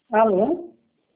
Alô?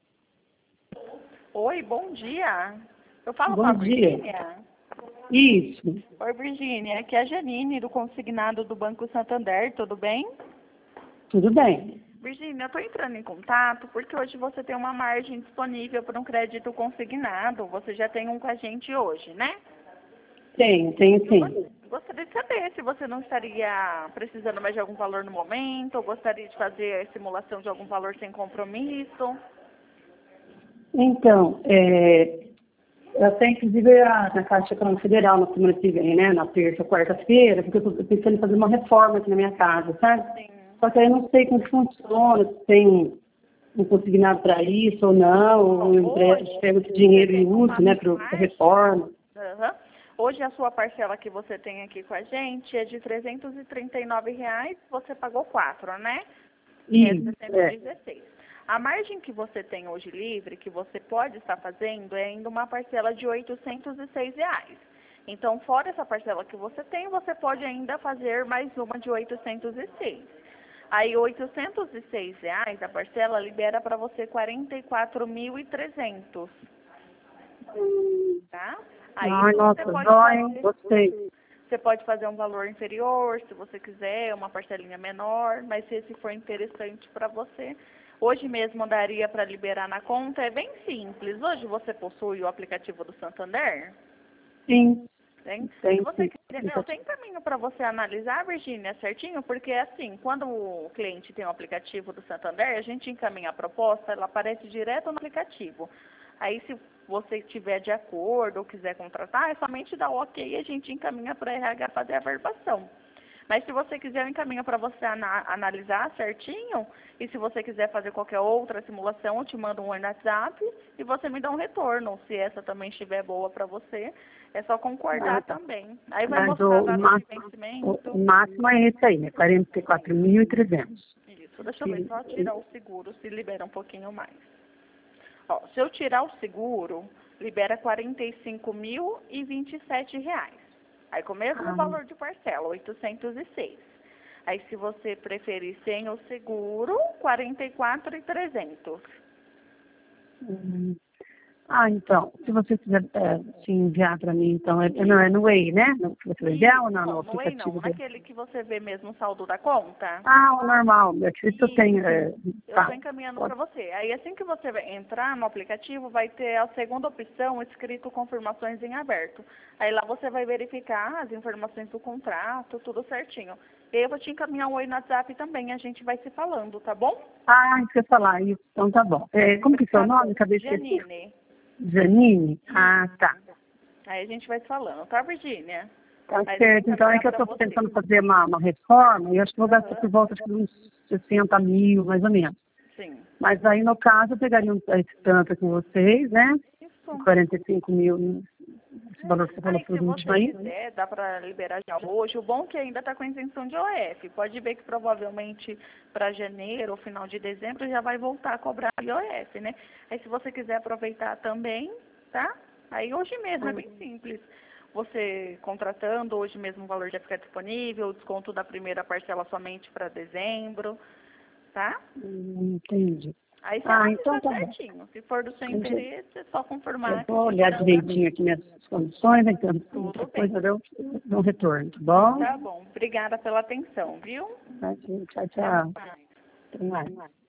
Oi, bom dia. Eu falo com Bom a dia. Virgínia. Isso, Oi, Virgínia. Aqui é a Janine, do consignado do Banco Santander. Tudo bem? tudo bem. Virgínia, eu estou entrando em contato porque hoje você tem uma margem disponível para um crédito consignado. Você já tem um com a gente hoje, né? Tenho sim. Gostaria de saber se você não estaria precisando mais de algum valor no momento, ou gostaria de fazer a simulação de algum valor sem compromisso. Então, eu tenho inclusive na Caixa Econômica Federal na semana que vem, né? Na terça, quarta-feira, porque eu estou pensando em fazer uma reforma aqui na minha casa, sabe? Sim. Só que aí eu não sei como funciona, se tem um consignado para isso ou não, ou eu pego esse dinheiro e uso, né, para a reforma. Aham. Hoje a sua parcela que você tem aqui com a gente é de R$ 339, você pagou 4, né? Que é Isso, 616. A margem que você tem hoje livre, que você pode estar fazendo, é ainda uma parcela de R$ 806. Então, fora essa parcela que você tem, você pode ainda fazer mais uma de 806. Aí, R$ 806 a parcela libera para você 44.300, tá? Aí Ai, você nossa, pode dói, fazer, gostei. você pode fazer um valor inferior, se você quiser, uma parcelinha menor, mas se esse for interessante para você, hoje mesmo daria para liberar na conta, é bem simples. Hoje você possui o aplicativo do Santander? Sim, Tem? Se tem você sim. quiser, não, tem caminho para você analisar, Virgínia, certinho, porque assim, quando o cliente tem o aplicativo do Santander, a gente encaminha a proposta, ela aparece direto no aplicativo. Aí, se você estiver de acordo ou quiser contratar, é somente dar o ok e a gente encaminha para a RH fazer a verbação. Mas se você quiser, eu encaminho para você analisar certinho. E se você quiser fazer qualquer outra simulação, eu te mando um WhatsApp e você me dá um retorno. Se essa também estiver boa para você, é só Ah, concordar tá. também. Aí vai Mas mostrar a o data de máximo, o vencimento. máximo é esse aí, né? 44.300. Isso, deixa eu ver, só tirar o seguro, se libera um pouquinho mais. Ó, se eu tirar o seguro, libera R$ 45.027. Aí com o mesmo Ah, valor de parcela, 806. Aí se você preferir sem o seguro, 44.300. hum. Então, se você quiser se enviar para mim, então, não é no Way, né? No que você vai enviar ou Isso, não, no não, no Way não, aplicativo dele? naquele que você vê mesmo o saldo da conta. Ah, o normal, é que isso eu tenho, Eu estou tá, encaminhando pode. para você. Aí assim que você vai entrar no aplicativo, vai ter a segunda opção escrito confirmações em aberto. Aí lá você vai verificar as informações do contrato, tudo certinho. E eu vou te encaminhar um oi no WhatsApp também, a gente vai se falando, tá bom? Ah, isso que eu ia falar, isso, então tá bom. Como que é o seu nome? Obrigada, Acabei de esquecer. Janine. Janine? Ah, tá. Aí a gente vai se falando, tá, Virgínia? Tá Aí eu vou certo. Então é encaminhar que eu para estou você. tentando fazer uma reforma e eu acho que vou gastar por Aham, volta de uns 60 mil, mais ou menos. sim. Mas aí, no caso, eu pegaria esse tanto com vocês, né? Isso. 45 mil, esse valor que você falou Aí, por se último você aí. quiser, dá para liberar já hoje. O bom é que ainda está com isenção de OF. Pode ver que provavelmente para janeiro ou final de dezembro já vai voltar a cobrar IOF, né? Aí, se você quiser aproveitar também, tá? Aí, hoje mesmo, é bem simples. Você contratando, hoje mesmo o valor já fica disponível, o desconto da primeira parcela somente para dezembro, tá? Entendi. Aí você Ah, então analisa tá bom. certinho. Se for do seu Entendi. interesse, é só Eu confirmar que a vou gente olhar vai andando. direitinho aqui minhas condições, então Tudo depois bem. eu dou um retorno, tá bom? Tá bom. Obrigada pela atenção, viu? Tchau, Até tchau. mais. Até mais.